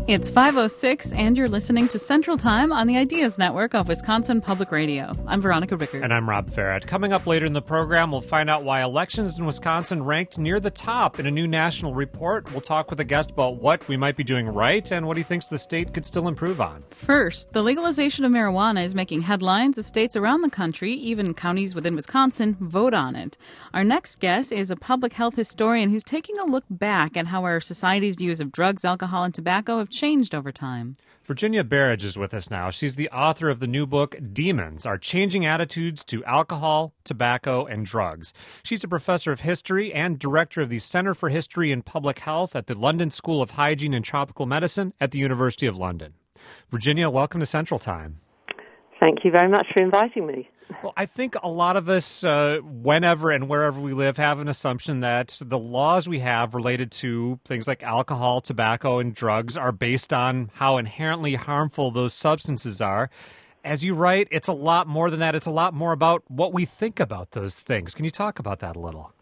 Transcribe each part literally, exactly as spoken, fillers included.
It's five oh six, and you're listening to Central Time on the Ideas Network of Wisconsin Public Radio. I'm Veronica Rickert. And I'm Rob Farrett. Coming up later in the program, we'll find out why elections in Wisconsin ranked near the top in a new national report. We'll talk with a guest about what we might be doing right and what he thinks the state could still improve on. First, the legalization of marijuana is making headlines as states around the country, even counties within Wisconsin, vote on it. Our next guest is a public health historian who's taking a look back at how our society's views of drugs, alcohol, and tobacco have changed over time. Virginia Berridge is with us now. She's the author of the new book, Demons, Our Changing Attitudes to Alcohol, Tobacco, and Drugs. She's a professor of history and director of the Center for History and Public Health at the London School of Hygiene and Tropical Medicine at the University of London. Virginia, welcome to Central Time. Thank you very much for inviting me. Well, I think a lot of us, uh, whenever and wherever we live, have an assumption that the laws we have related to things like alcohol, tobacco, and drugs are based on how inherently harmful those substances are. As you write, it's a lot more than that. It's a lot more about what we think about those things. Can you talk about that a little?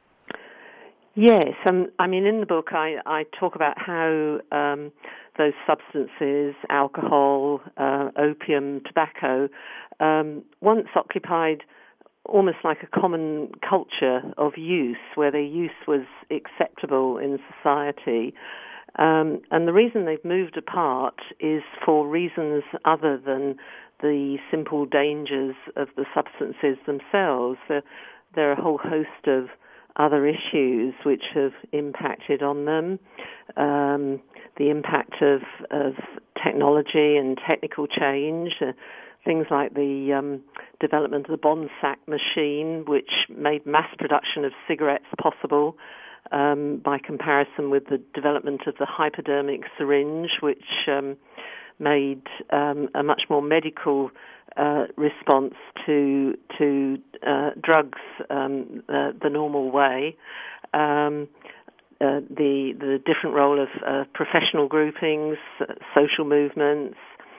Yes. Um, I mean, in the book, I, I talk about how um, those substances, alcohol, uh, opium, tobacco, um, once occupied almost like a common culture of use, where their use was acceptable in society. Um, and the reason they've moved apart is for reasons other than the simple dangers of the substances themselves. There, there are a whole host of other issues which have impacted on them. Um, the impact of, of technology and technical change, uh, things like the um, development of the Bonsack machine, which made mass production of cigarettes possible um, by comparison with the development of the hypodermic syringe, which um, made um, a much more medical uh, response to to uh, drugs um, uh, the normal way. Um, uh, the the different role of uh, professional groupings, uh, social movements,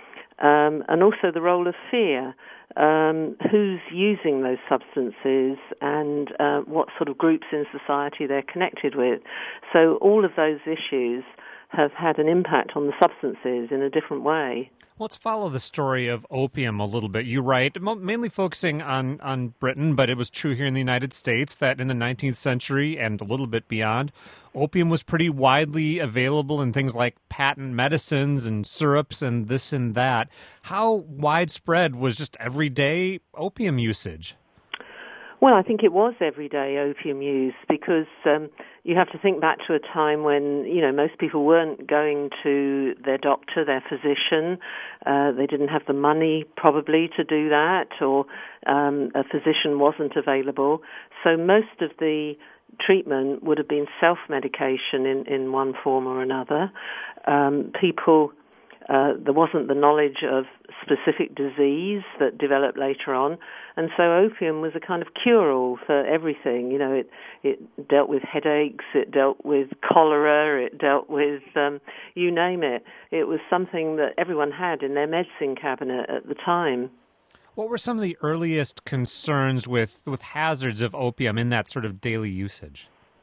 um, and also the role of fear. Um, who's using those substances and uh, what sort of groups in society they're connected with. So all of those issues have had an impact on the substances in a different way. Let's follow the story of opium a little bit. You write, mainly focusing on, on Britain, but it was true here in the United States that in the nineteenth century and a little bit beyond, opium was pretty widely available in things like patent medicines and syrups and this and that. How widespread was just everyday opium usage? Well, I think it was everyday opium use because um, you have to think back to a time when, you know, most people weren't going to their doctor, their physician. Uh, they didn't have the money probably to do that, or um, a physician wasn't available. So most of the treatment would have been self-medication in, in one form or another. Um, people... Uh, there wasn't the knowledge of specific disease that developed later on, and so opium was a kind of cure-all for everything. You know, it it dealt with headaches, it dealt with cholera, it dealt with um, you name it. It was something that everyone had in their medicine cabinet at the time. What were some of the earliest concerns with, with hazards of opium in that sort of daily usage?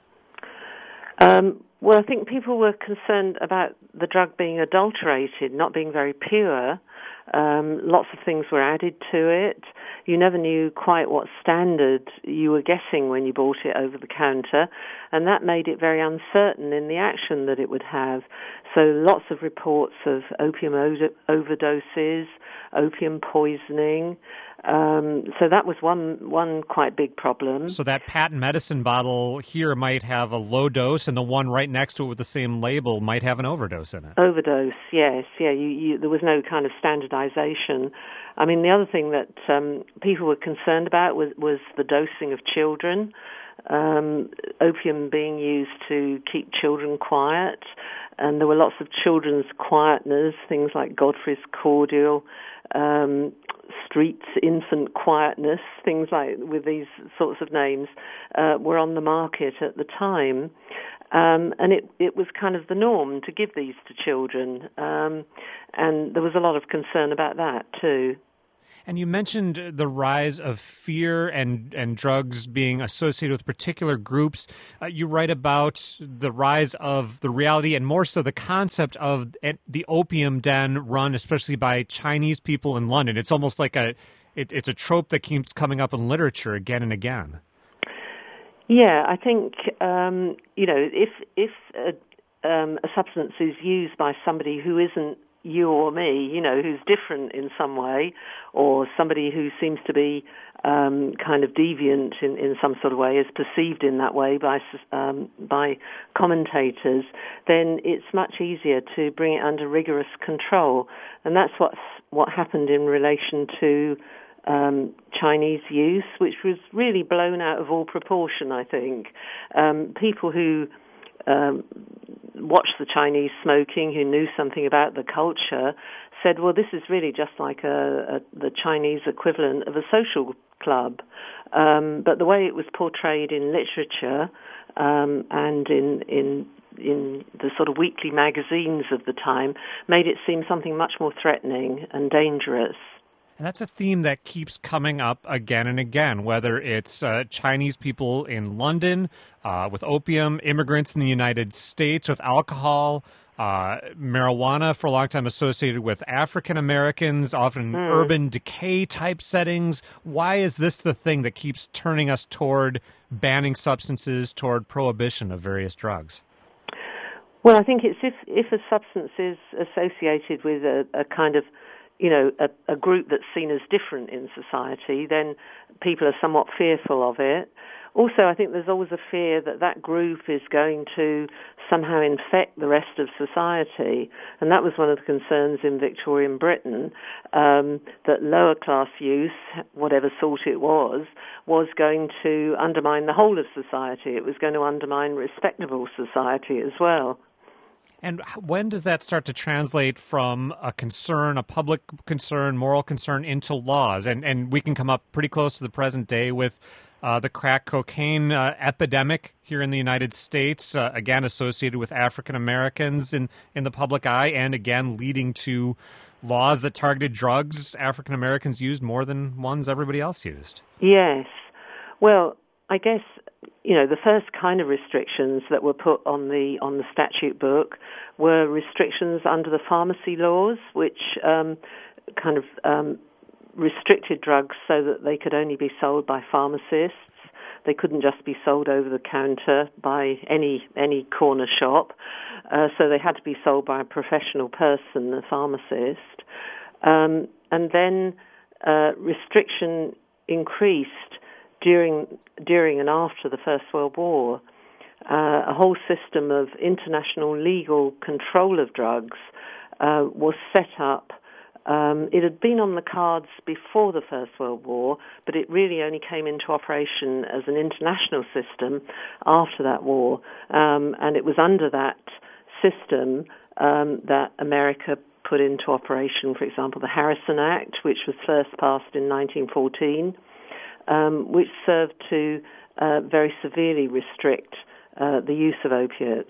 Um, well, I think people were concerned about the drug being adulterated, not being very pure. Um, lots of things were added to it. You never knew quite what standard you were getting when you bought it over the counter, and that made it very uncertain in the action that it would have. So lots of reports of opium od- overdoses, opium poisoning. Um, so that was one one quite big problem. So that patent medicine bottle here might have a low dose, and the one right next to it with the same label might have an overdose in it. Overdose, yes. Yeah, you, you, there was no kind of standardization. I mean, the other thing that um, people were concerned about was, was the dosing of children. Um, opium being used to keep children quiet, and there were lots of children's quietners, things like Godfrey's Cordial, um, Street's Infant Quietness, things like with these sorts of names, uh, were on the market at the time. Um, and it, it was kind of the norm to give these to children. Um, and there was a lot of concern about that too. And you mentioned the rise of fear and, and drugs being associated with particular groups. Uh, you write about the rise of the reality and more so the concept of the opium den run, especially by Chinese people in London. It's almost like a it, it's a trope that keeps coming up in literature again and again. Yeah, I think um, you know if if a, um, a substance is used by somebody who isn't you or me, you know, who's different in some way, or somebody who seems to be um, kind of deviant in, in some sort of way, is perceived in that way by um, by commentators, then it's much easier to bring it under rigorous control, and that's what's what happened in relation to um, Chinese use, which was really blown out of all proportion. I think um, people who um, watched the Chinese smoking, who knew something about the culture, said, well, this is really just like a, a, the Chinese equivalent of a social club. Um, but the way it was portrayed in literature um, and in, in in the sort of weekly magazines of the time made it seem something much more threatening and dangerous. And that's a theme that keeps coming up again and again, whether it's uh, Chinese people in London uh, with opium, immigrants in the United States with alcohol, uh, marijuana for a long time associated with African Americans, often mm. urban decay type settings. Why is this the thing that keeps turning us toward banning substances, toward prohibition of various drugs? Well, I think it's if, if a substance is associated with a, a kind of you know, a, a group that's seen as different in society, then people are somewhat fearful of it. Also, I think there's always a fear that that group is going to somehow infect the rest of society. And that was one of the concerns in Victorian Britain, um, that lower class use, whatever sort it was, was going to undermine the whole of society. It was going to undermine respectable society as well. And when does that start to translate from a concern, a public concern, moral concern, into laws? And and we can come up pretty close to the present day with uh, the crack cocaine uh, epidemic here in the United States, uh, again associated with African Americans in, in the public eye, and again leading to laws that targeted drugs African Americans used more than ones everybody else used. Yes. Well, I guess, you know, the first kind of restrictions that were put on the on the statute book were restrictions under the pharmacy laws, which um, kind of um, restricted drugs so that they could only be sold by pharmacists. They couldn't just be sold over the counter by any any corner shop. Uh, so they had to be sold by a professional person, a pharmacist. Um, and then uh, restriction increased during during and after the First World War. Uh, a whole system of international legal control of drugs uh, was set up. Um, it had been on the cards before the First World War, but it really only came into operation as an international system after that war. Um, and it was under that system um, that America put into operation, for example, the Harrison Act, which was first passed in nineteen fourteen, um, which served to uh, very severely restrict uh, the use of opiates.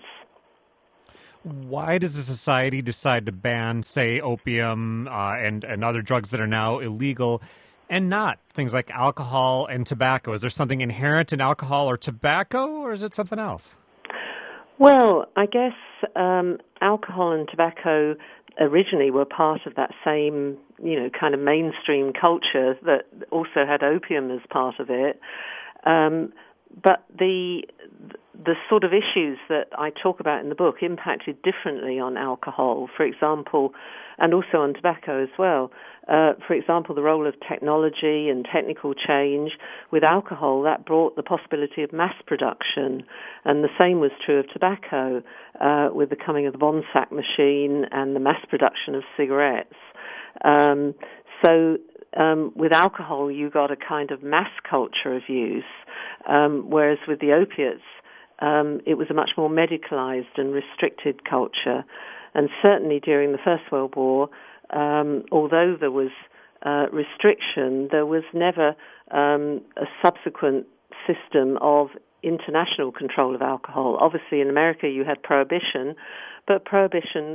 Why does a society decide to ban, say, opium uh, and, and other drugs that are now illegal, and not things like alcohol and tobacco? Is there something inherent in alcohol or tobacco, or is it something else? Well, I guess um, alcohol and tobacco originally were part of that same, you know, kind of mainstream culture that also had opium as part of it. Um, but the the sort of issues that I talk about in the book impacted differently on alcohol, for example, and also on tobacco as well. Uh, for example, the role of technology and technical change. With alcohol, that brought the possibility of mass production, and the same was true of tobacco, uh, with the coming of the Bonsack machine and the mass production of cigarettes. Um, so um, with alcohol, you got a kind of mass culture of use, um, whereas with the opiates, um, it was a much more medicalized and restricted culture. And certainly during the First World War, um, although there was uh, restriction, there was never um, a subsequent system of international control of alcohol. Obviously, in America, you had prohibition, but prohibition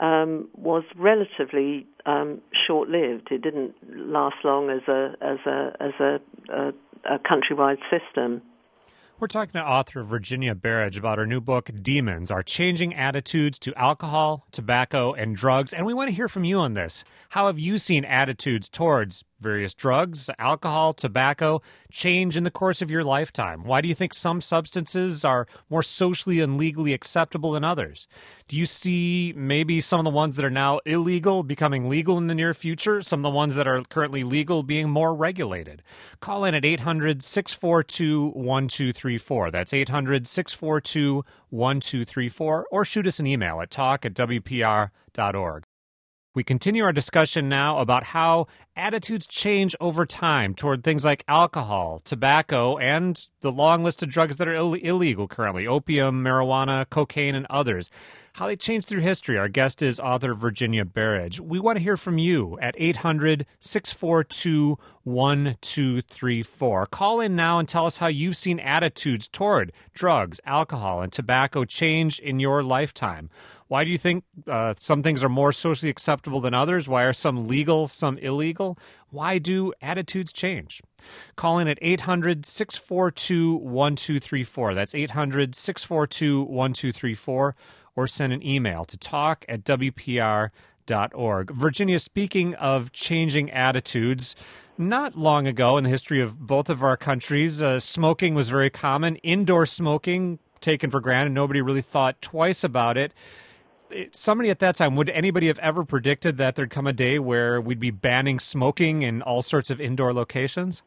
um, was relatively um, short-lived. It didn't last long as a as a as a, a, a countrywide system. We're talking to author Virginia Berridge about her new book, Demons, Our Changing Attitudes to Alcohol, Tobacco, and Drugs. And we want to hear from you on this. How have you seen attitudes towards various drugs, alcohol, tobacco change in the course of your lifetime? Why do you think some substances are more socially and legally acceptable than others? Do you see maybe some of the ones that are now illegal becoming legal in the near future? Some of the ones that are currently legal being more regulated? Call in at eight hundred, six four two, one two three four. That's eight hundred, six four two, one two three four. Or shoot us an email at talk at w p r dot org. We continue our discussion now about how attitudes change over time toward things like alcohol, tobacco, and the long list of drugs that are Ill- illegal currently, opium, marijuana, cocaine, and others. How they change through history. Our guest is author Virginia Berridge. We want to hear from you at eight hundred, six four two, one two three four. Call in now and tell us how you've seen attitudes toward drugs, alcohol, and tobacco change in your lifetime. Why do you think uh, some things are more socially acceptable than others? Why are some legal, some illegal? Why do attitudes change? Call in at eight hundred, six four two, one two three four. That's eight hundred, six four two, one two three four. Or send an email to talk at w p r dot org. Virginia, speaking of changing attitudes, not long ago in the history of both of our countries, uh, smoking was very common. Indoor smoking, taken for granted. Nobody really thought twice about it. Somebody at that time, would anybody have ever predicted that there'd come a day where we'd be banning smoking in all sorts of indoor locations?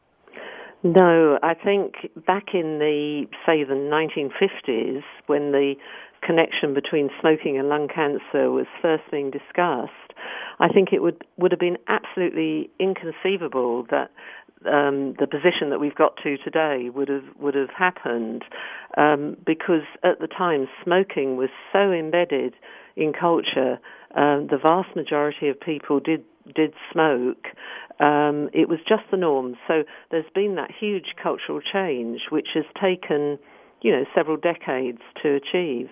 No, I think back in the, say, the nineteen fifties, when the connection between smoking and lung cancer was first being discussed, I think it would, would have been absolutely inconceivable that um, the position that we've got to today would have would have happened, um, because at the time smoking was so embedded in culture. Um, the vast majority of people did did smoke. Um, it was just the norm. So there's been that huge cultural change, which has taken, you know, several decades to achieve.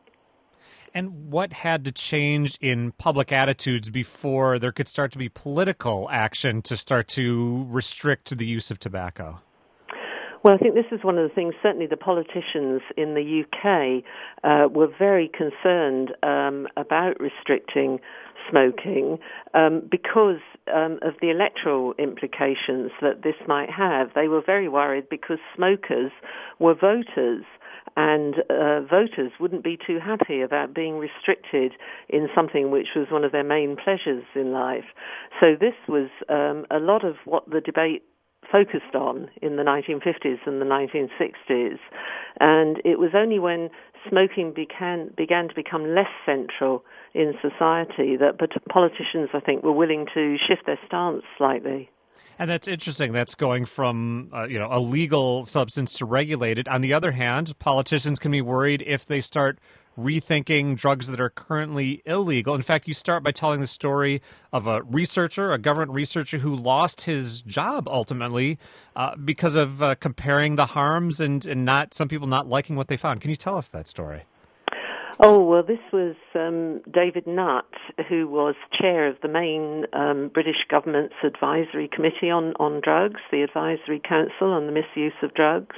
And what had to change in public attitudes before there could start to be political action to start to restrict the use of tobacco? Well, I think this is one of the things, certainly the politicians in the U K uh, were very concerned um, about restricting smoking um, because um, of the electoral implications that this might have. They were very worried because smokers were voters, and uh, voters wouldn't be too happy about being restricted in something which was one of their main pleasures in life. So this was um, a lot of what the debate focused on in the nineteen fifties and the nineteen sixties. And it was only when smoking began, began to become less central in society that politicians, I think, were willing to shift their stance slightly. And that's interesting. That's going from uh, you know a legal substance to regulated. On the other hand, politicians can be worried if they start rethinking drugs that are currently illegal. In fact, you start by telling the story of a researcher, a government researcher who lost his job ultimately uh, because of uh, comparing the harms and, and not some people not liking what they found. Can you tell us that story? Oh, well, this was um, David Nutt, who was chair of the main um, British government's advisory committee on, on drugs, the Advisory Council on the Misuse of Drugs.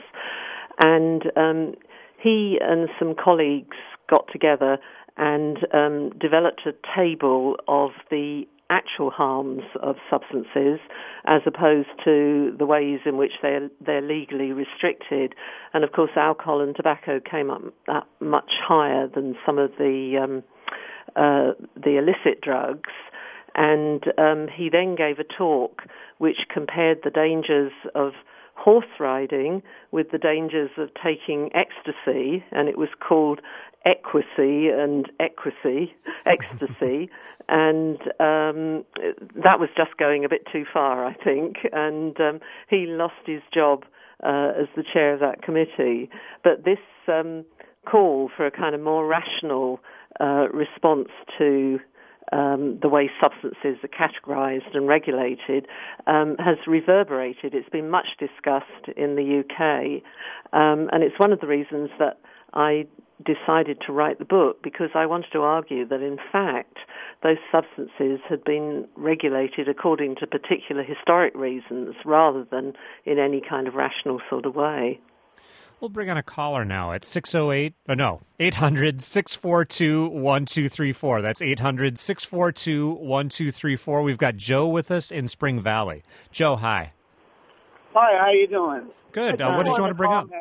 And um, he and some colleagues got together and um, developed a table of the actual harms of substances as opposed to the ways in which they're, they're legally restricted. And, of course, alcohol and tobacco came up, up much higher than some of the um, uh, the illicit drugs. And um, he then gave a talk which compared the dangers of horse riding with the dangers of taking ecstasy, and it was called equity and ecstasy, ecstasy, and um, that was just going a bit too far, I think, and um, he lost his job uh, as the chair of that committee. But this um, call for a kind of more rational uh, response to Um, the way substances are categorized and regulated um, has reverberated. It's been much discussed in the U K, um, and it's one of the reasons that I decided to write the book, because I wanted to argue that, in fact, those substances had been regulated according to particular historic reasons rather than in any kind of rational sort of way. We'll bring on a caller now at six oh eight, oh no, eight hundred, six four two, one two three four. That's eight hundred, six four two, one two three four. We've got Joe with us in Spring Valley. Joe, hi. Hi, how you doing? Good. Uh, what did you want to bring up?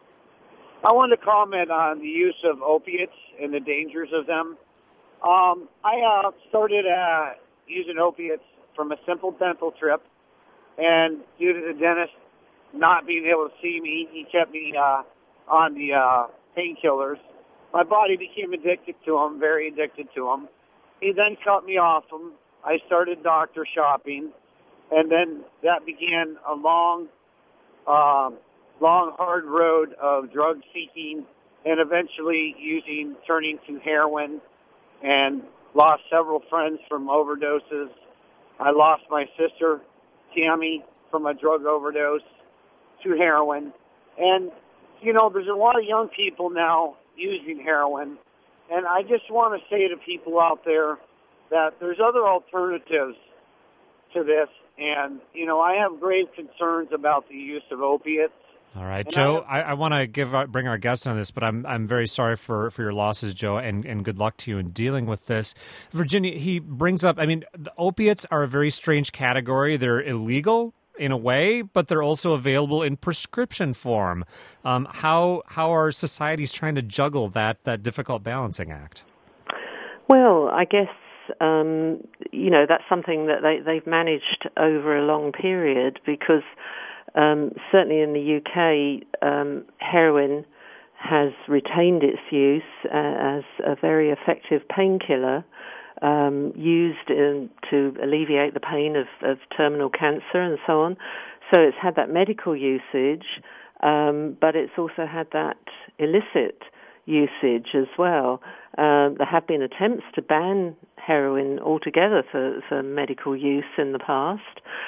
I wanted to comment on the use of opiates and the dangers of them. Um, I uh, started uh, using opiates from a simple dental trip, and due to the dentist not being able to see me, he kept me uh, on the uh, painkillers. My body became addicted to them, very addicted to them. He then cut me off them. I started doctor shopping, and then that began a long, uh, long, hard road of drug seeking, and eventually using, turning to heroin, and lost several friends from overdoses. I lost my sister, Tammy, from a drug overdose to heroin. And, you know, there's a lot of young people now using heroin. And I just want to say to people out there that there's other alternatives to this. And, you know, I have grave concerns about the use of opiates. All right, and Joe, I, I, I want to give uh, bring our guest on this, but I'm I'm very sorry for, for your losses, Joe, and, and good luck to you in dealing with this. Virginia, he brings up, I mean, the opiates are a very strange category. They're illegal in a way, but they're also available in prescription form. Um, how how are societies trying to juggle that that difficult balancing act? Well, I guess, um, you know, that's something that they, they've managed over a long period because um, certainly in the U K, um, heroin has retained its use uh, as a very effective painkiller. Um, used in, to alleviate the pain of, of terminal cancer and so on. So it's had that medical usage, um, but it's also had that illicit usage as well. Um, there have been attempts to ban heroin altogether for, for medical use in the past,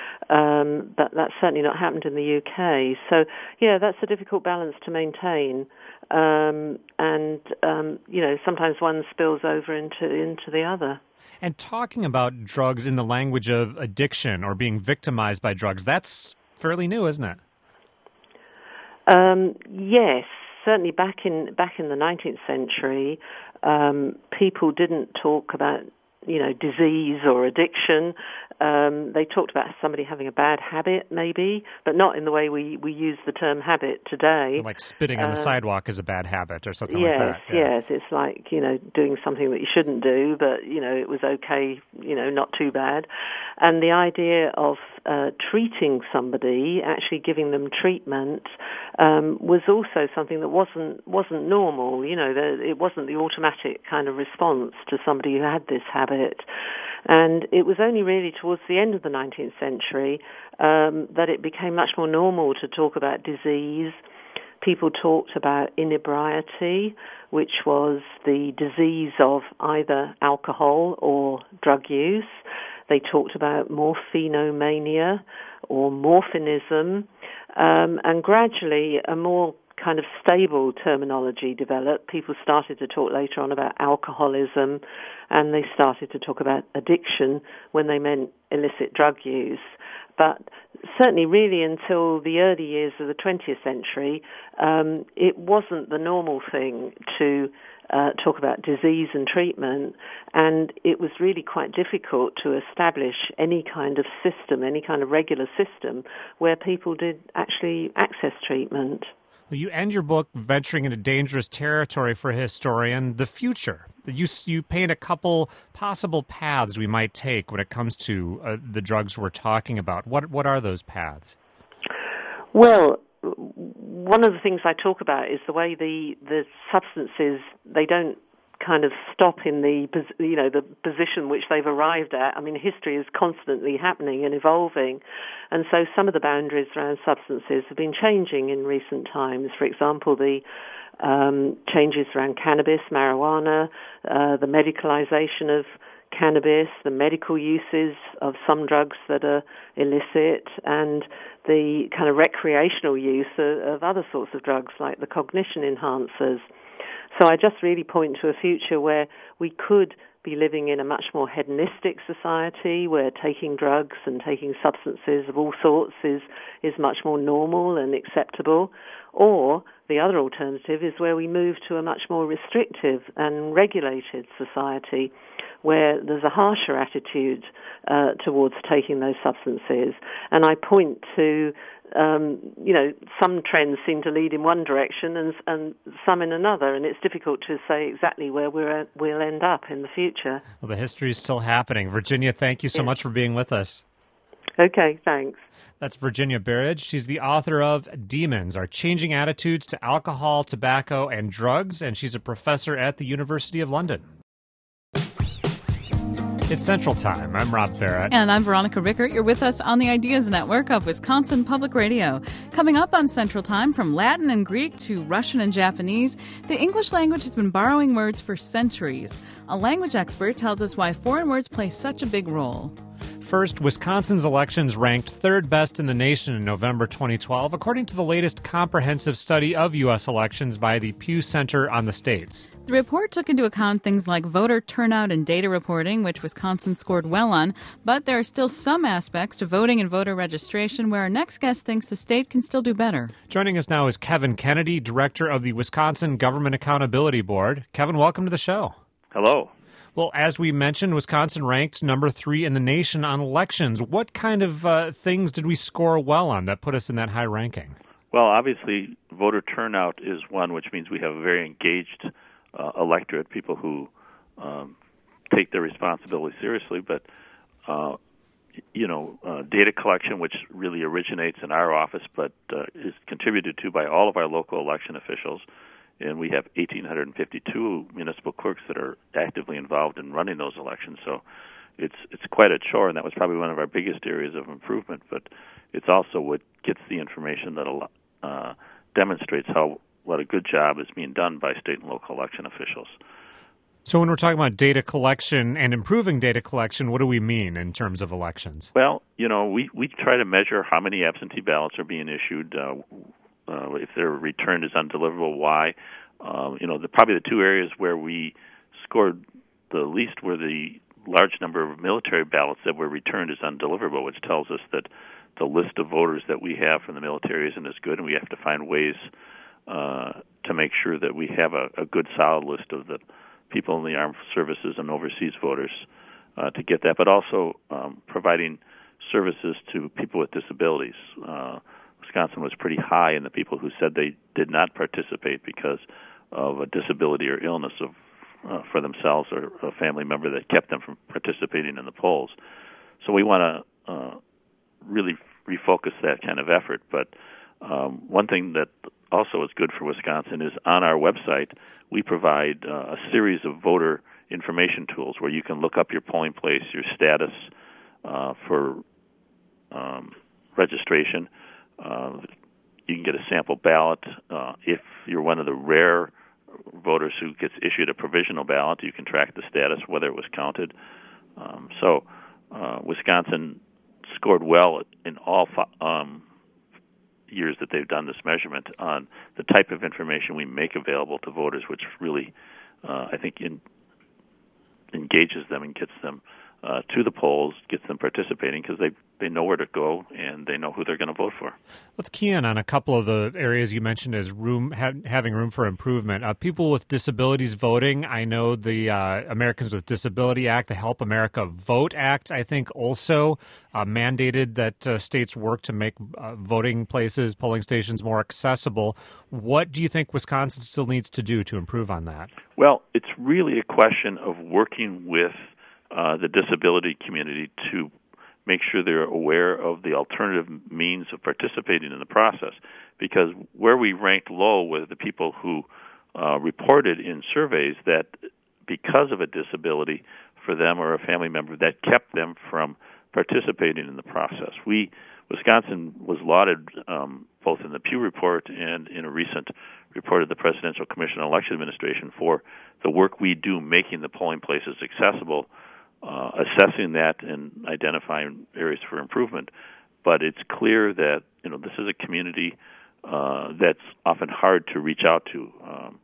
um, but that's certainly not happened in the U K. So, yeah, that's a difficult balance to maintain. Um, and, um, you know, sometimes one spills over into into the other. And talking about drugs in the language of addiction or being victimized by drugs, that's fairly new, isn't it? Um, yes, certainly back in back in the nineteenth century, um, people didn't talk about, you know, disease or addiction. Um, they talked about somebody having a bad habit, maybe, but not in the way we, we use the term habit today. Like spitting on the uh, sidewalk is a bad habit or something yes, like that. Yeah. Yes, it's like, you know, doing something that you shouldn't do, but, you know, it was okay, you know, not too bad. And the idea of uh, treating somebody, actually giving them treatment, um, was also something that wasn't wasn't normal. You know, the, it wasn't the automatic kind of response to somebody who had this habit. And it was only really towards the end of the nineteenth century um, that it became much more normal to talk about disease. People talked about inebriety, which was the disease of either alcohol or drug use. They talked about morphinomania or morphinism, um, and gradually a more kind of stable terminology developed. People started to talk later on about alcoholism, and they started to talk about addiction when they meant illicit drug use. But certainly really until the early years of the twentieth century, um, it wasn't the normal thing to uh, talk about disease and treatment, and it was really quite difficult to establish any kind of system, any kind of regular system where people did actually access treatment. Well, you end your book venturing into dangerous territory for a historian, the future. You you paint a couple possible paths we might take when it comes to uh, the drugs we're talking about. What what are those paths? Well, one of the things I talk about is the way the, the substances, they don't kind of stop in the, you know, the position which they've arrived at. I mean, history is constantly happening and evolving, and so some of the boundaries around substances have been changing in recent times. For example, the um, changes around cannabis, marijuana, uh, the medicalization of cannabis, the medical uses of some drugs that are illicit, and the kind of recreational use of, of other sorts of drugs like the cognition enhancers. So I just really point to a future where we could be living in a much more hedonistic society where taking drugs and taking substances of all sorts is, is much more normal and acceptable. Or the other alternative is where we move to a much more restrictive and regulated society where there's a harsher attitude uh, towards taking those substances. And I point to, um, you know, some trends seem to lead in one direction and, and some in another, and it's difficult to say exactly where we're, we'll end up in the future. Well, the history is still happening. Virginia, thank you so yes. much for being with us. Okay, thanks. That's Virginia Berridge. She's the author of Demons, Our Changing Attitudes to Alcohol, Tobacco, and Drugs, and she's a professor at the University of London. It's Central Time. I'm Rob Barrett. And I'm Veronica Rickert. You're with us on the Ideas Network of Wisconsin Public Radio. Coming up on Central Time, from Latin and Greek to Russian and Japanese, the English language has been borrowing words for centuries. A language expert tells us why foreign words play such a big role. First, Wisconsin's elections ranked third best in the nation in November twenty twelve, according to the latest comprehensive study of U S elections by the Pew Center on the States. The report took into account things like voter turnout and data reporting, which Wisconsin scored well on, but there are still some aspects to voting and voter registration where our next guest thinks the state can still do better. Joining us now is Kevin Kennedy, director of the Wisconsin Government Accountability Board. Kevin, welcome to the show. Hello. Well, as we mentioned, Wisconsin ranked number three in the nation on elections. What kind of uh, things did we score well on that put us in that high ranking? Well, obviously, voter turnout is one, which means we have a very engaged uh, electorate, people who um, take their responsibility seriously. But, uh, you know, uh, data collection, which really originates in our office but uh, is contributed to by all of our local election officials. And we have one thousand eight hundred fifty-two municipal clerks that are actively involved in running those elections. So it's it's quite a chore, and that was probably one of our biggest areas of improvement. But it's also what gets the information that uh, demonstrates how what a good job is being done by state and local election officials. So when we're talking about data collection and improving data collection, what do we mean in terms of elections? Well, you know, we, we try to measure how many absentee ballots are being issued, uh, Uh, if their return is undeliverable, why? Um, you know, the, probably the two areas where we scored the least were the large number of military ballots that were returned as undeliverable, which tells us that the list of voters that we have from the military isn't as good, and we have to find ways uh, to make sure that we have a, a good, solid list of the people in the armed services and overseas voters uh, to get that, but also um, providing services to people with disabilities. Uh, Wisconsin was pretty high in the people who said they did not participate because of a disability or illness of uh, for themselves or a family member that kept them from participating in the polls. So we want to uh, really refocus that kind of effort. But um, one thing that also is good for Wisconsin is on our website we provide uh, a series of voter information tools where you can look up your polling place, your status uh, for um, registration. Uh, you can get a sample ballot. Uh, if you're one of the rare voters who gets issued a provisional ballot, you can track the status, whether it was counted. Um, so uh, Wisconsin scored well in all um, years that they've done this measurement on the type of information we make available to voters, which really, uh, I think, in, engages them and gets them uh, to the polls, gets them participating because they they know where to go and they know who they're going to vote for. Let's key in on a couple of the areas you mentioned as room ha- having room for improvement. Uh, people with disabilities voting. I know the uh, Americans with Disability Act, the Help America Vote Act, I think also uh, mandated that uh, states work to make uh, voting places, polling stations more accessible. What do you think Wisconsin still needs to do to improve on that? Well, it's really a question of working with uh, the disability community to make sure they're aware of the alternative means of participating in the process. Because where we ranked low were the people who uh, reported in surveys that because of a disability for them or a family member, that kept them from participating in the process. We, Wisconsin was lauded um, both in the Pew Report and in a recent report of the Presidential Commission on Election Administration for the work we do making the polling places accessible, Uh, assessing that and identifying areas for improvement. But it's clear that, you know, this is a community uh, that's often hard to reach out to. Um,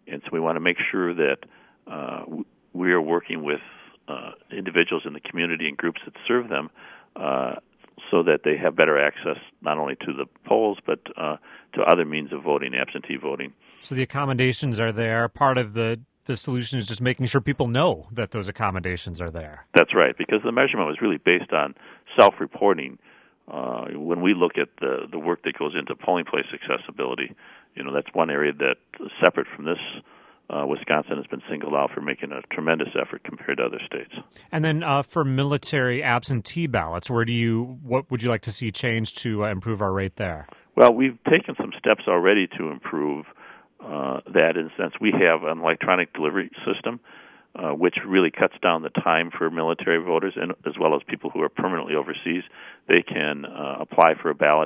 And so we want to make sure that uh, we are working with uh, individuals in the community and groups that serve them uh, so that they have better access not only to the polls but uh, to other means of voting, absentee voting. So the accommodations are there. Part of the, the solution is just making sure people know that those accommodations are there. That's right, because the measurement was really based on self-reporting. Uh, when we look at the, the work that goes into polling place accessibility, you know, that's one area that, separate from this, uh, Wisconsin has been singled out for making a tremendous effort compared to other states. And then uh, for military absentee ballots, where do you, what would you like to see change to uh, improve our rate there? Well, we've taken some steps already to improve uh, that. In a sense, we have an electronic delivery system, uh, which really cuts down the time for military voters, and as well as people who are permanently overseas. They can uh, apply for a ballot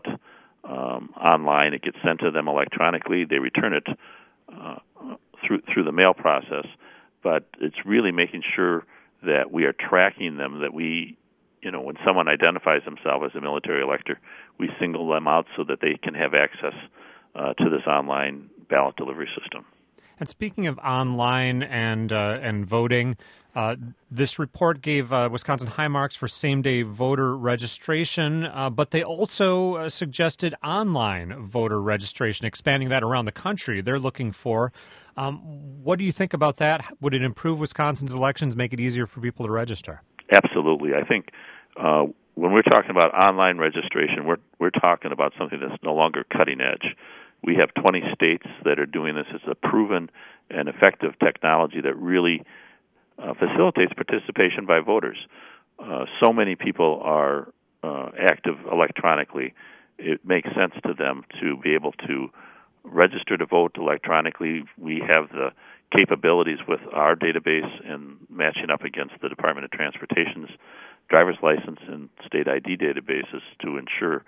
um, online. It gets sent to them electronically. They return it uh, through through the mail process. But it's really making sure that we are tracking them, that we, you know, when someone identifies themselves as a military elector, we single them out so that they can have access uh, to this online ballot delivery system. And speaking of online and uh, and voting, uh, this report gave uh, Wisconsin high marks for same-day voter registration, uh, but they also uh, suggested online voter registration, expanding that around the country. They're looking for. Um, what do you think about that? Would it improve Wisconsin's elections, make it easier for people to register? Absolutely. I think uh, when we're talking about online registration, we're we're talking about something that's no longer cutting edge. We have twenty states that are doing this. It's a proven and effective technology that really uh, facilitates participation by voters. Uh, so many people are uh, active electronically. It makes sense to them to be able to register to vote electronically. We have the capabilities with our database and matching up against the Department of Transportation's driver's license and state I D databases to ensure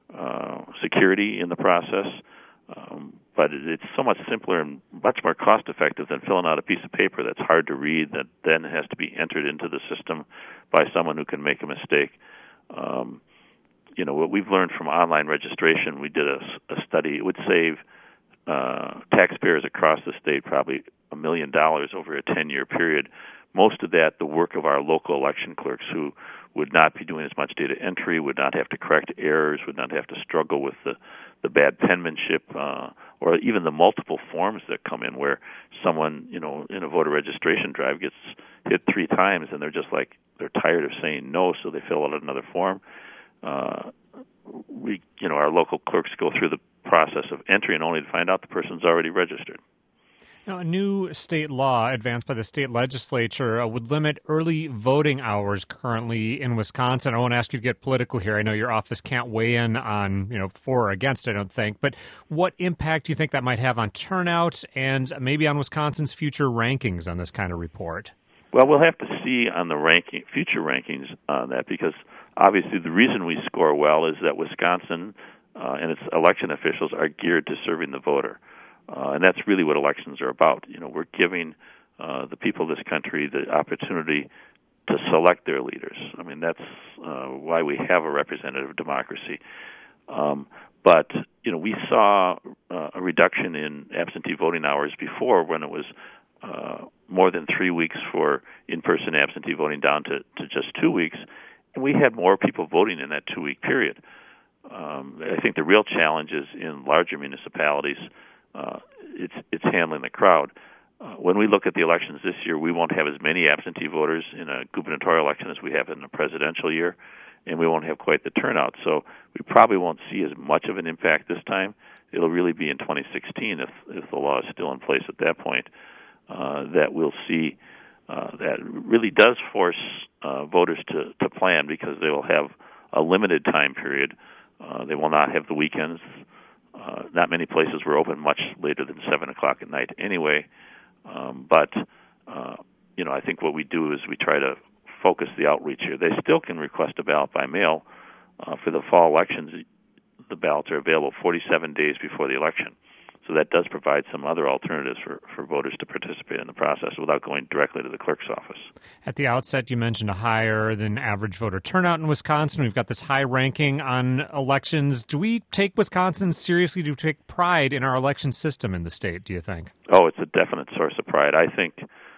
uh, security in the process. Um, but it's so much simpler and much more cost-effective than filling out a piece of paper that's hard to read that then has to be entered into the system by someone who can make a mistake. Um, you know, what we've learned from online registration, we did a, a study. It would save uh, taxpayers across the state probably a million dollars over a ten-year period. Most of that, the work of our local election clerks who would not be doing as much data entry, would not have to correct errors, would not have to struggle with the, the bad penmanship, uh, or even the multiple forms that come in where someone, you know, in a voter registration drive gets hit three times and they're just like, they're tired of saying no, so they fill out another form. Uh, we, you know, our local clerks go through the process of entering only to find out the person's already registered. Now, a new state law advanced by the state legislature uh, would limit early voting hours currently in Wisconsin. I won't ask you to get political here. I know your office can't weigh in on, you know, for or against, I don't think. But what impact do you think that might have on turnout and maybe on Wisconsin's future rankings on this kind of report? Well, we'll have to see on the ranking, future rankings on that, because obviously the reason we score well is that Wisconsin uh, and its election officials are geared to serving the voter. Uh, and that's really what elections are about. You know, we're giving uh, the people of this country the opportunity to select their leaders. I mean, that's uh, why we have a representative democracy. Um, but, you know, we saw uh, a reduction in absentee voting hours before when it was uh, more than three weeks for in-person absentee voting down to, to just two weeks. And we had more people voting in that two-week period. Um, I think the real challenge is in larger municipalities. Uh, it's it's handling the crowd. Uh, when we look at the elections this year, we won't have as many absentee voters in a gubernatorial election as we have in a presidential year, and we won't have quite the turnout. So we probably won't see as much of an impact this time. It'll really be in twenty sixteen, if if the law is still in place at that point, uh, that we'll see uh, that really does force uh, voters to, to plan, because they will have a limited time period. Uh, they will not have the weekends. Uh, not many places were open much later than seven o'clock at night anyway. Um, but, uh, you know, I think what we do is we try to focus the outreach here. They still can request a ballot by mail. Uh, for the fall elections, the ballots are available forty-seven days before the election. So that does provide some other alternatives for, for voters to participate in the process without going directly to the clerk's office. At the outset, you mentioned a higher than average voter turnout in Wisconsin. We've got this high ranking on elections. Do we take Wisconsin seriously? Do we take pride in our election system in the state, do you think? Oh, it's a definite source of pride. I think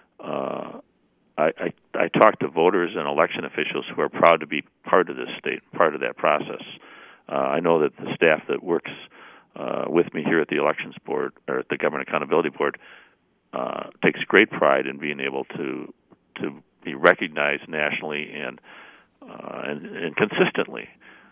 uh, I, I, I talk to voters and election officials who are proud to be part of this state, part of that process. Uh, I know that the staff that works uh, with me here at the Elections Board, or at the Government Accountability Board, uh, takes great pride in being able to to be recognized nationally and uh, and, and consistently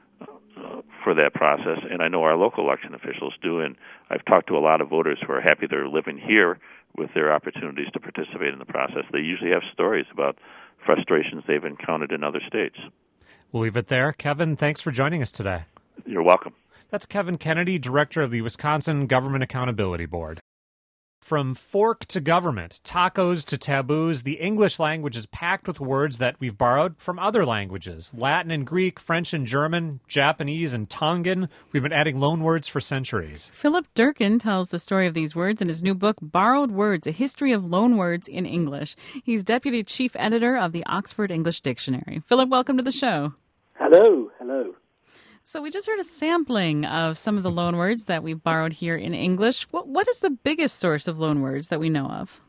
uh, for that process. And I know our local election officials do, and I've talked to a lot of voters who are happy they're living here with their opportunities to participate in the process. They usually have stories about frustrations they've encountered in other states. We'll leave it there. Kevin, thanks for joining us today. You're welcome. That's Kevin Kennedy, Director of the Wisconsin Government Accountability Board. From fork to government, tacos to taboos, the English language is packed with words that we've borrowed from other languages. Latin and Greek, French and German, Japanese and Tongan. We've been adding loan words for centuries. Philip Durkin tells the story of these words in his new book, Borrowed Words, A History of Loan Words in English. He's Deputy Chief Editor of the Oxford English Dictionary. Philip, welcome to the show. Hello, hello. So we just heard a sampling of some of the loan words that we've borrowed here in English. What, what is the biggest source of loan words that we know of?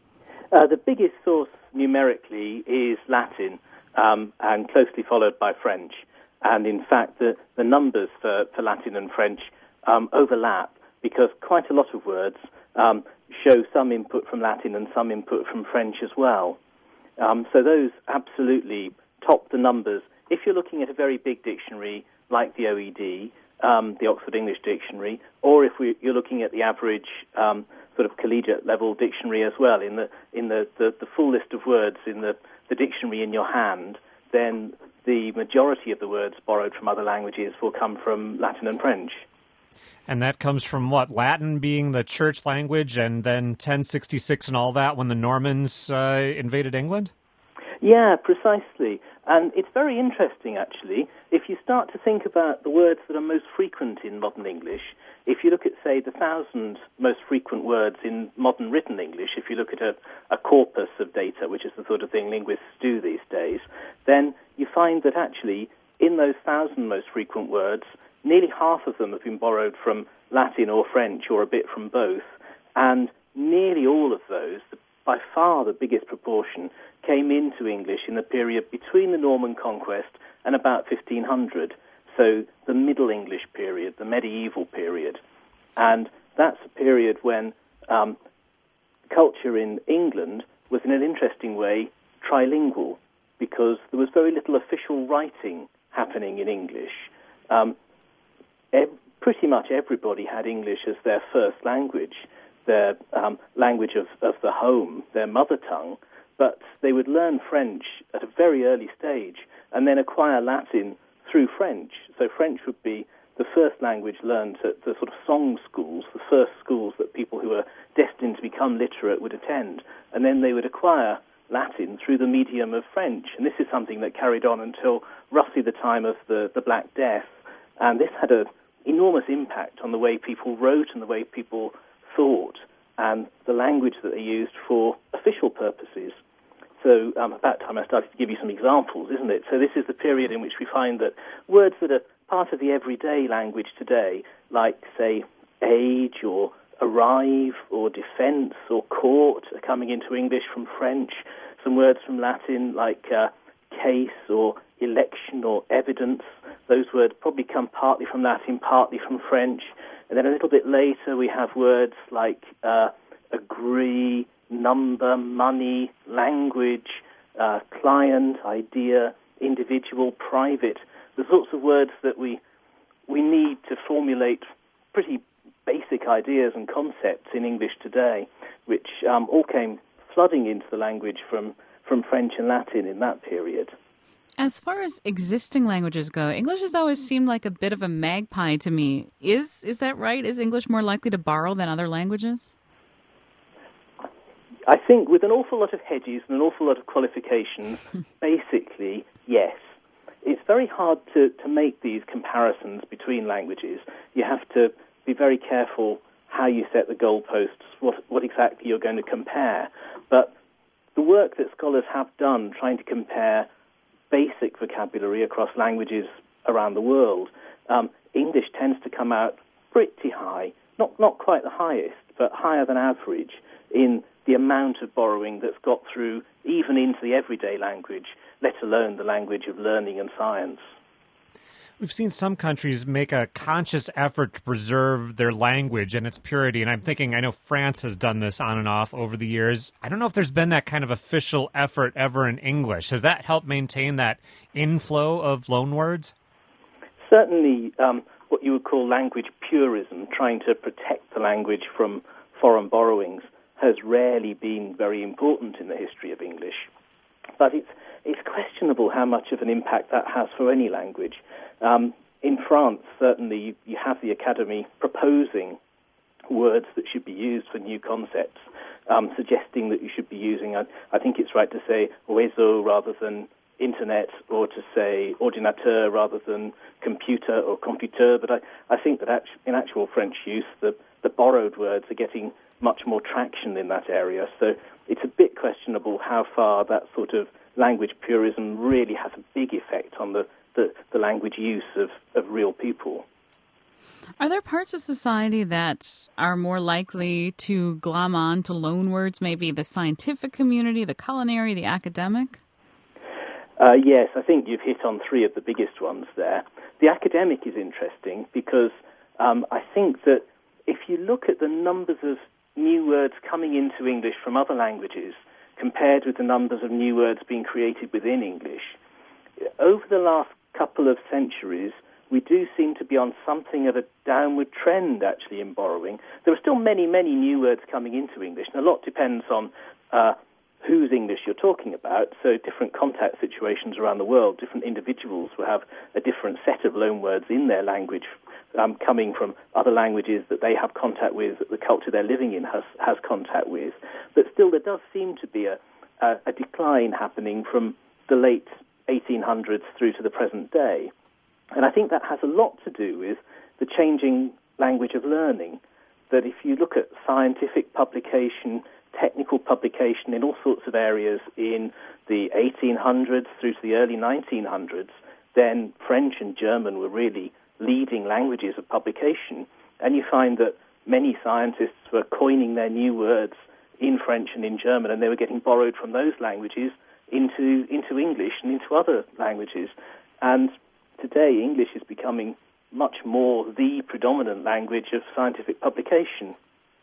Uh, the biggest source numerically is Latin, um, and closely followed by French. And in fact, the, the numbers for, for Latin and French um, overlap because quite a lot of words um, show some input from Latin and some input from French as well. Um, so those absolutely top the numbers. If you're looking at a very big dictionary like the O E D, um, the Oxford English Dictionary, or if we, you're looking at the average um, sort of collegiate level dictionary as well, in the in the, the, the full list of words in the, the dictionary in your hand, then the majority of the words borrowed from other languages will come from Latin and French. And that comes from what? Latin being the church language, and then ten sixty-six and all that when the Normans uh, invaded England? Yeah, precisely. And it's very interesting, actually, if you start to think about the words that are most frequent in modern English. If you look at, say, the thousand most frequent words in modern written English, if you look at a, a corpus of data, which is the sort of thing linguists do these days, then you find that actually in those thousand most frequent words, nearly half of them have been borrowed from Latin or French or a bit from both, and nearly all of those, by far the biggest proportion, came into English in the period between the Norman Conquest and about fifteen hundred, so the Middle English period, the medieval period. And that's a period when um, culture in England was in an interesting way trilingual, because there was very little official writing happening in English. Um, ev- pretty much everybody had English as their first language, their um, language of, of the home, their mother tongue, but they would learn French at a very early stage and then acquire Latin through French. So French would be the first language learned at the sort of song schools, the first schools that people who were destined to become literate would attend. And then they would acquire Latin through the medium of French. And this is something that carried on until roughly the time of the, the Black Death. And this had an enormous impact on the way people wrote and the way people thought and the language that they used for official purposes. So um, at that time I started to give you some examples, isn't it? So this is the period in which we find that words that are part of the everyday language today, like, say, age or arrive or defence or court, are coming into English from French. Some words from Latin like uh, case or election or evidence. Those words probably come partly from Latin, partly from French. And then a little bit later we have words like uh, agree, number, money, language, uh, client, idea, individual, private. The sorts of words that we we need to formulate pretty basic ideas and concepts in English today, which um, all came flooding into the language from, from French and Latin in that period. As far as existing languages go, English has always seemed like a bit of a magpie to me. Is is that right? Is English more likely to borrow than other languages? I think with an awful lot of hedges and an awful lot of qualifications, basically, yes. It's very hard to, to make these comparisons between languages. You have to be very careful how you set the goalposts, what, what exactly you're going to compare. But the work that scholars have done trying to compare basic vocabulary across languages around the world, um, English tends to come out pretty high, not, not quite the highest, but higher than average in the amount of borrowing that's got through even into the everyday language, let alone the language of learning and science. We've seen some countries make a conscious effort to preserve their language and its purity, and I'm thinking, I know France has done this on and off over the years. I don't know if there's been that kind of official effort ever in English. Has that helped maintain that inflow of loanwords? Certainly, um, what you would call language purism, trying to protect the language from foreign borrowings, has rarely been very important in the history of English. But it's it's questionable how much of an impact that has for any language. Um, in France, certainly, you, you have the Academy proposing words that should be used for new concepts, um, suggesting that you should be using, I, I think it's right to say réseau rather than internet, or to say ordinateur rather than computer or computeur, but I, I think that actu- in actual French use, the, the borrowed words are getting much more traction in that area. So it's a bit questionable how far that sort of language purism really has a big effect on the, the, the language use of, of real people. Are there parts of society that are more likely to glom on to loanwords, maybe the scientific community, the culinary, the academic? Uh, yes, I think you've hit on three of the biggest ones there. The academic is interesting because um, I think that if you look at the numbers of new words coming into English from other languages compared with the numbers of new words being created within English, over the last couple of centuries, we do seem to be on something of a downward trend, actually, in borrowing. There are still many, many new words coming into English, and a lot depends on uh, whose English you're talking about. So different contact situations around the world, different individuals will have a different set of loanwords in their language um, coming from other languages that they have contact with, that the culture they're living in has, has contact with. But still, there does seem to be a, a, a decline happening from the late eighteen hundreds through to the present day. And I think that has a lot to do with the changing language of learning, that if you look at scientific publication, technical publication in all sorts of areas in the eighteen hundreds through to the early nineteen hundreds, then French and German were really leading languages of publication. And you find that many scientists were coining their new words in French and in German, and they were getting borrowed from those languages into, into English and into other languages. And today, English is becoming much more the predominant language of scientific publication.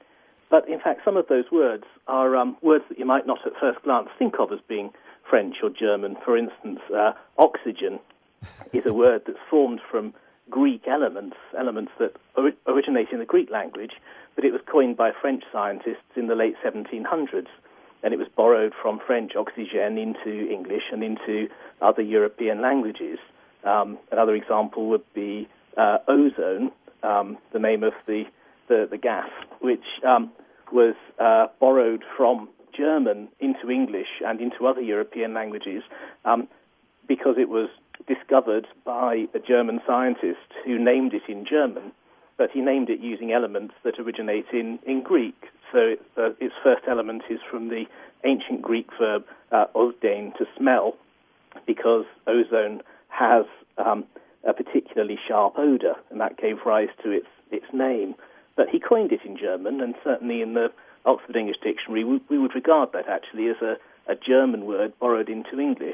But in fact, some of those words are um, words that you might not at first glance think of as being French or German. For instance, uh, oxygen is a word that's formed from Greek elements, elements that ori- originate in the Greek language, but it was coined by French scientists in the late seventeen hundreds, and it was borrowed from French oxygène into English and into other European languages. Um, another example would be uh, ozone, um, the name of the, the, the gas, which um, was uh, borrowed from German into English and into other European languages um, because it was discovered by a German scientist who named it in German, but he named it using elements that originate in, in Greek. So it, uh, its first element is from the ancient Greek verb uh, ozdein, to smell, because ozone has um, a particularly sharp odour, and that gave rise to its its name. But he coined it in German, and certainly in the Oxford English Dictionary, we, we would regard that actually as a, a German word borrowed into English.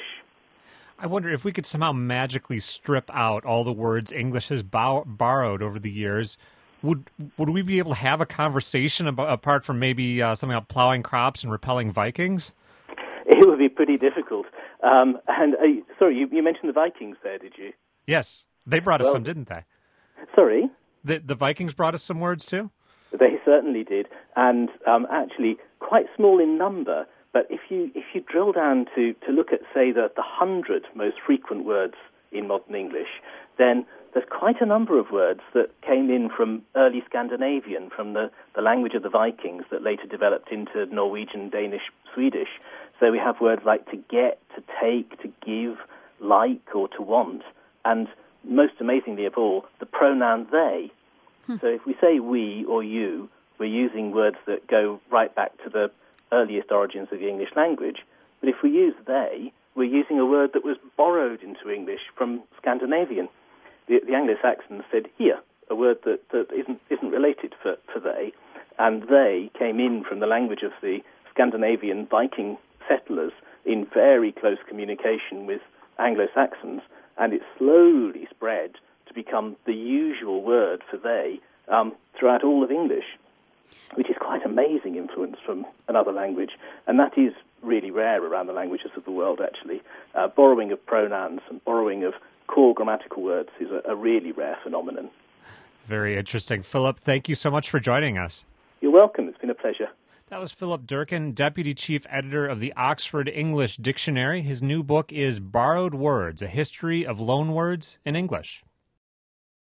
I wonder if we could somehow magically strip out all the words English has bow- borrowed over the years. Would would we be able to have a conversation about, apart from maybe uh, something about plowing crops and repelling Vikings? It would be pretty difficult. Um, and uh, sorry, you, you mentioned the Vikings there, did you? Yes, they brought us well, some, didn't they? Sorry? The the Vikings brought us some words too? They certainly did, and um, actually quite small in number. But if you if you drill down to, to look at, say, the, the hundred most frequent words in modern English, then there's quite a number of words that came in from early Scandinavian, from the, the language of the Vikings that later developed into Norwegian, Danish, Swedish. So we have words like to get, to take, to give, like, or to want. And most amazingly of all, the pronoun they. Hmm. So if we say we or you, we're using words that go right back to the earliest origins of the English language. But if we use they, we're using a word that was borrowed into English from Scandinavian. The, the Anglo-Saxons said here, a word that, that isn't, isn't related for, for they, and they came in from the language of the Scandinavian Viking settlers in very close communication with Anglo-Saxons, and it slowly spread to become the usual word for they um, throughout all of English, which is quite amazing influence from another language, and that is really rare around the languages of the world, actually. Uh, borrowing of pronouns and borrowing of core grammatical words is a, a really rare phenomenon. Very interesting. Philip, thank you so much for joining us. You're welcome. It's been a pleasure. That was Philip Durkin, Deputy Chief Editor of the Oxford English Dictionary. His new book is Borrowed Words, A History of Loanwords in English.